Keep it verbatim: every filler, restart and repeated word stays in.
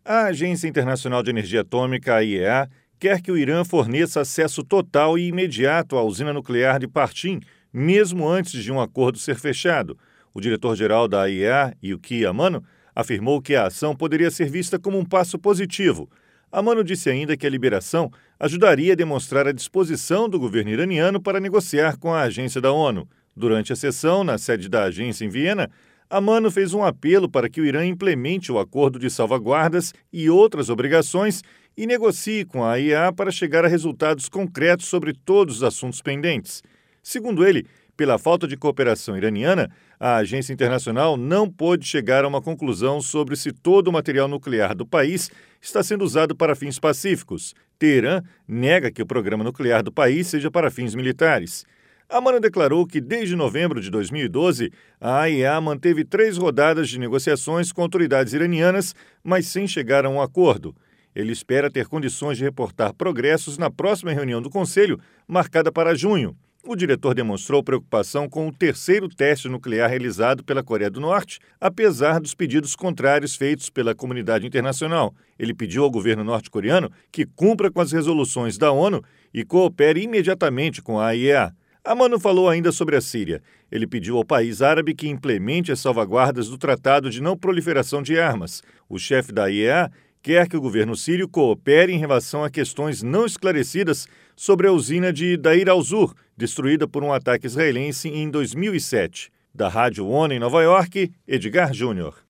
A Agência Internacional de Energia Atômica, a I E A, quer que o Irã forneça acesso total e imediato à usina nuclear de Partim, mesmo antes de um acordo ser fechado. O diretor-geral da I E A, Yuki Amano, afirmou que a ação poderia ser vista como um passo positivo. Amano disse ainda que a liberação ajudaria a demonstrar a disposição do governo iraniano para negociar com a agência da ONU. Durante a sessão, na sede da agência em Viena, Amano fez um apelo para que o Irã implemente o acordo de salvaguardas e outras obrigações e negocie com a I E A para chegar a resultados concretos sobre todos os assuntos pendentes. Segundo ele, pela falta de cooperação iraniana, a agência internacional não pôde chegar a uma conclusão sobre se todo o material nuclear do país está sendo usado para fins pacíficos. Teherã nega que o programa nuclear do país seja para fins militares. Amano declarou que, desde novembro de dois mil e doze, a I E A manteve três rodadas de negociações com autoridades iranianas, mas sem chegar a um acordo. Ele espera ter condições de reportar progressos na próxima reunião do Conselho, marcada para junho. O diretor demonstrou preocupação com o terceiro teste nuclear realizado pela Coreia do Norte, apesar dos pedidos contrários feitos pela comunidade internacional. Ele pediu ao governo norte-coreano que cumpra com as resoluções da ONU e coopere imediatamente com a I E A. Amano falou ainda sobre a Síria. Ele pediu ao país árabe que implemente as salvaguardas do Tratado de Não Proliferação de Armas. O chefe da I E A quer que o governo sírio coopere em relação a questões não esclarecidas sobre a usina de Deir al-Zur, destruída por um ataque israelense em dois mil e sete. Da Rádio ONU em Nova York, Edgar Júnior.